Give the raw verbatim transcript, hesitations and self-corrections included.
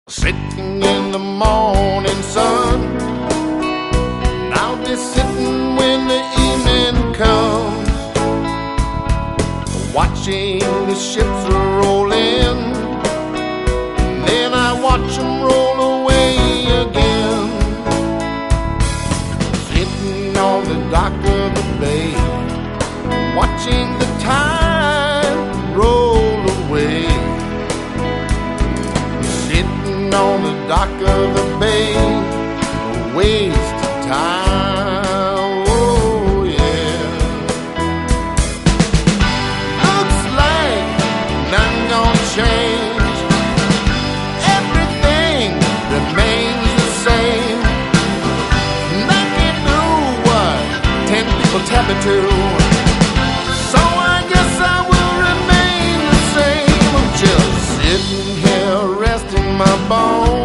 Sitting in the morning sun, and I'll be sitting when the evening comes, watching the ships roll in, and then I watch them roll away again. Sitting on the dock of the bay, watching the tide roll away. On the dock of the bay, a waste of time, oh yeah. Looks like nothing gonna change, everything remains the same. Nothing do what ten people tell me to, so I guess I will remain the same. I'm just sitting here resting my bones,